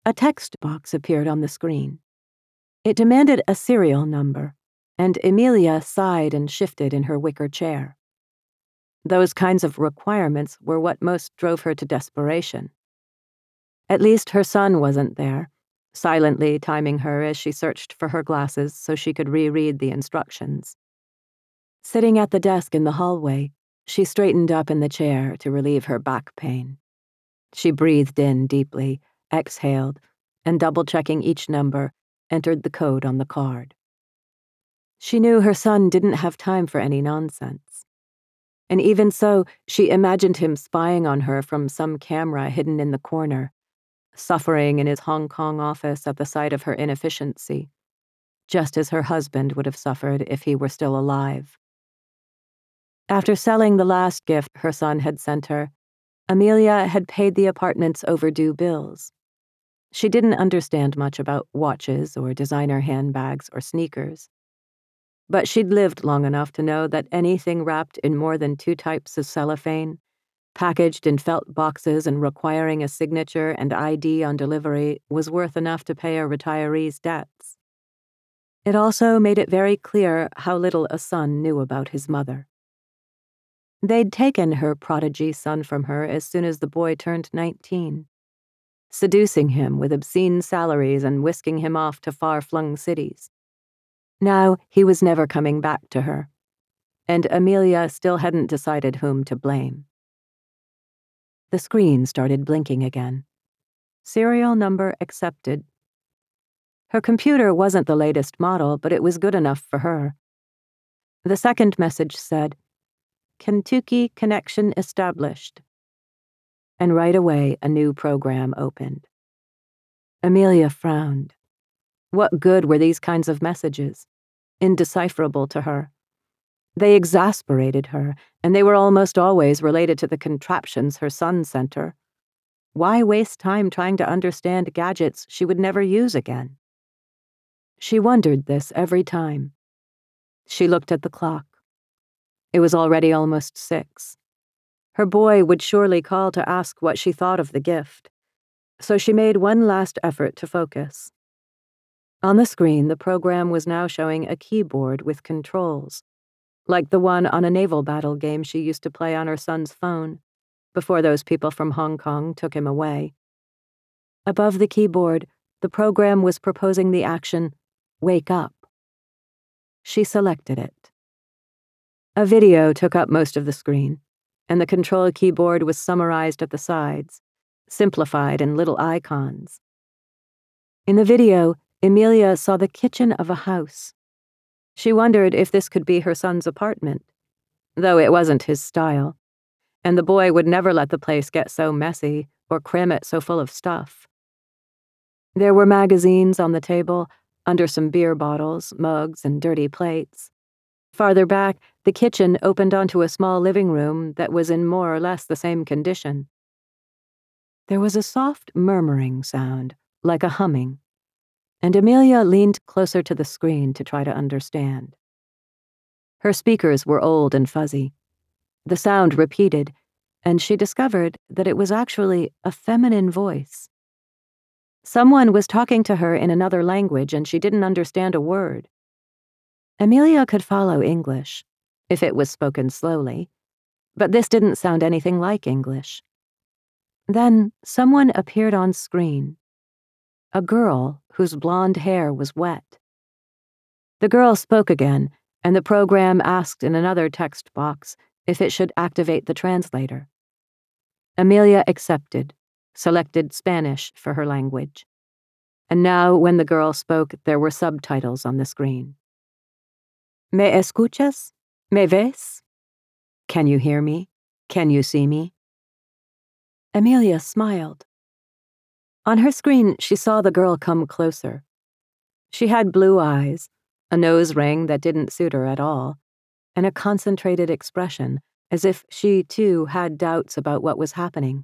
A text box appeared on the screen. It demanded a serial number, and Amelia sighed and shifted in her wicker chair. Those kinds of requirements were what most drove her to desperation. At least her son wasn't there, silently timing her as she searched for her glasses so she could reread the instructions. Sitting at the desk in the hallway, she straightened up in the chair to relieve her back pain. She breathed in deeply, exhaled, and double-checking each number, entered the code on the card. She knew her son didn't have time for any nonsense. And even so, she imagined him spying on her from some camera hidden in the corner, suffering in his Hong Kong office at the sight of her inefficiency, just as her husband would have suffered if he were still alive. After selling the last gift her son had sent her, Amelia had paid the apartment's overdue bills. She didn't understand much about watches or designer handbags or sneakers. But she'd lived long enough to know that anything wrapped in more than 2 types of cellophane, packaged in felt boxes and requiring a signature and ID on delivery, was worth enough to pay a retiree's debts. It also made it very clear how little a son knew about his mother. They'd taken her prodigy son from her as soon as the boy turned 19, seducing him with obscene salaries and whisking him off to far-flung cities. Now he was never coming back to her, and Amelia still hadn't decided whom to blame. The screen started blinking again. Serial number accepted. Her computer wasn't the latest model, but it was good enough for her. The second message said, "Kentucky connection established." And right away, a new program opened. Amelia frowned. What good were these kinds of messages? Indecipherable to her. They exasperated her, and they were almost always related to the contraptions her son sent her. Why waste time trying to understand gadgets she would never use again? She wondered this every time. She looked at the clock. It was already almost 6. Her boy would surely call to ask what she thought of the gift, so she made one last effort to focus. On the screen, the program was now showing a keyboard with controls, like the one on a naval battle game she used to play on her son's phone, before those people from Hong Kong took him away. Above the keyboard, the program was proposing the action, "Wake up." She selected it. A video took up most of the screen, and the control keyboard was summarized at the sides, simplified in little icons. In the video, Amelia saw the kitchen of a house. She wondered if this could be her son's apartment, though it wasn't his style, and the boy would never let the place get so messy or cram it so full of stuff. There were magazines on the table, under some beer bottles, mugs, and dirty plates. Farther back, the kitchen opened onto a small living room that was in more or less the same condition. There was a soft murmuring sound, like a humming, and Amelia leaned closer to the screen to try to understand. Her speakers were old and fuzzy. The sound repeated, and she discovered that it was actually a feminine voice. Someone was talking to her in another language, and she didn't understand a word. Amelia could follow English, if it was spoken slowly, but this didn't sound anything like English. Then someone appeared on screen. A girl whose blonde hair was wet. The girl spoke again, and the program asked in another text box if it should activate the translator. Amelia accepted, selected Spanish for her language. And now, when the girl spoke, there were subtitles on the screen. ¿Me escuchas? ¿Me ves? Can you hear me? Can you see me? Amelia smiled. On her screen, she saw the girl come closer. She had blue eyes, a nose ring that didn't suit her at all, and a concentrated expression, as if she, too, had doubts about what was happening.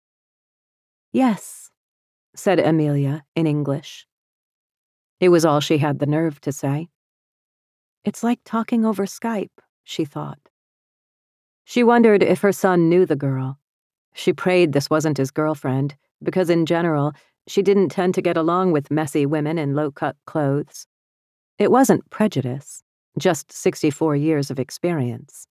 "Yes," said Amelia in English. It was all she had the nerve to say. It's like talking over Skype, she thought. She wondered if her son knew the girl. She prayed this wasn't his girlfriend, because in general, She didn't tend to get along with messy women in low-cut clothes. It wasn't prejudice, just 64 years of experience.